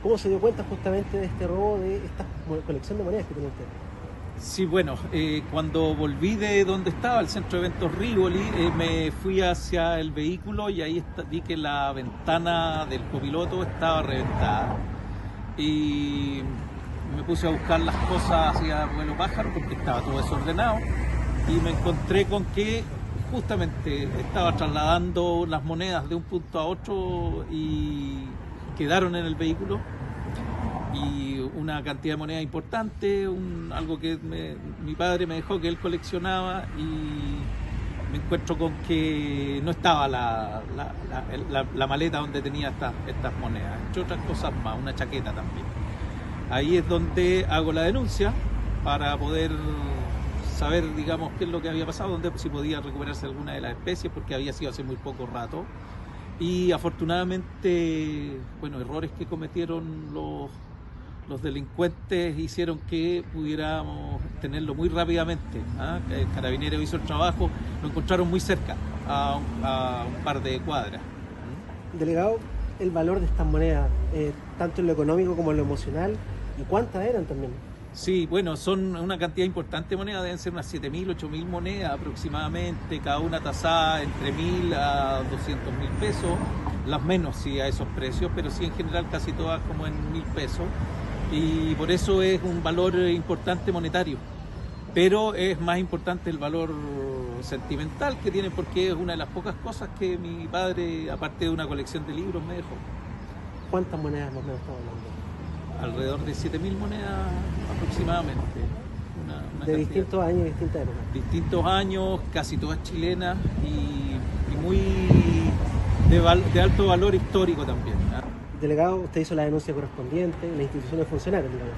¿Cómo se dio cuenta justamente de este robo de esta colección de monedas que tiene usted? Sí, bueno, cuando volví de donde estaba, el centro de eventos Rivoli, me fui hacia el vehículo y ahí vi que la ventana del copiloto estaba reventada. Y me puse a buscar las cosas hacia vuelo pájaro porque estaba todo desordenado. Y me encontré con que justamente estaba trasladando las monedas de un punto a otro y quedaron en el vehículo. Y una cantidad de moneda importante, algo que mi padre me dejó que él coleccionaba, y me encuentro con que no estaba la maleta donde tenía estas monedas, entre otras cosas más, una chaqueta también. Ahí es donde hago la denuncia para poder saber, digamos, qué es lo que había pasado, si podía recuperarse alguna de las especies, porque había sido hace muy poco rato. Y afortunadamente, bueno, errores que cometieron los delincuentes hicieron que pudiéramos tenerlo muy rápidamente. El carabinero hizo el trabajo, lo encontraron muy cerca, a un par de cuadras. Delegado, el valor de estas monedas, tanto en lo económico como en lo emocional, ¿y cuántas eran también? Sí, bueno, son una cantidad importante de monedas, deben ser unas 7.000, 8.000 monedas aproximadamente, cada una tasada entre 1.000 a 200.000 pesos, las menos sí a esos precios, pero sí en general casi todas como en 1.000 pesos. Y por eso es un valor importante monetario, pero es más importante el valor sentimental que tiene, porque es una de las pocas cosas que mi padre, aparte de una colección de libros, me dejó. ¿Cuántas monedas más o menos estamos hablando? Alrededor de 7.000 monedas aproximadamente. De distintos años y distintas épocas. Distintos años, casi todas chilenas y muy de alto valor histórico también. Delegado, usted hizo la denuncia correspondiente, las instituciones funcionaron, digamos.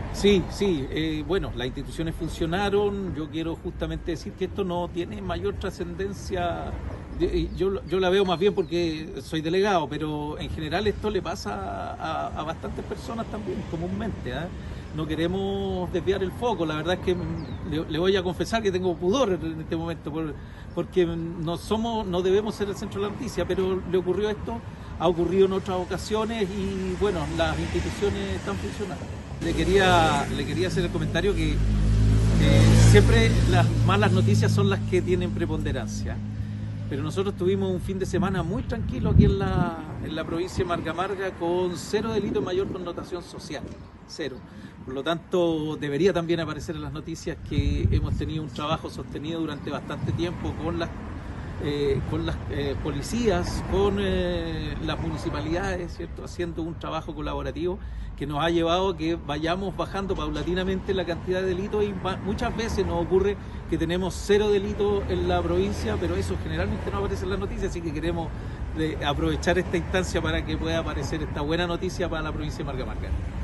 Sí, bueno, las instituciones funcionaron. Yo quiero justamente decir que esto no tiene mayor trascendencia. Yo la veo más bien porque soy delegado, pero en general esto le pasa a bastantes personas también, comúnmente. No queremos desviar el foco. La verdad es que le voy a confesar que tengo pudor en este momento, porque no debemos ser el centro de la noticia, pero le ocurrió esto, ha ocurrido en otras ocasiones y bueno, las instituciones están funcionando. Le quería hacer el comentario que siempre las malas noticias son las que tienen preponderancia. Pero nosotros tuvimos un fin de semana muy tranquilo aquí en la provincia de Marga Marga, con cero delito de mayor connotación social, cero. Por lo tanto, debería también aparecer en las noticias que hemos tenido un trabajo sostenido durante bastante tiempo con las policías, con las municipalidades, ¿cierto? Haciendo un trabajo colaborativo que nos ha llevado a que vayamos bajando paulatinamente la cantidad de delitos, y muchas veces nos ocurre que tenemos cero delitos en la provincia, pero eso generalmente no aparece en las noticias, así que queremos aprovechar esta instancia para que pueda aparecer esta buena noticia para la provincia de Marga Marga.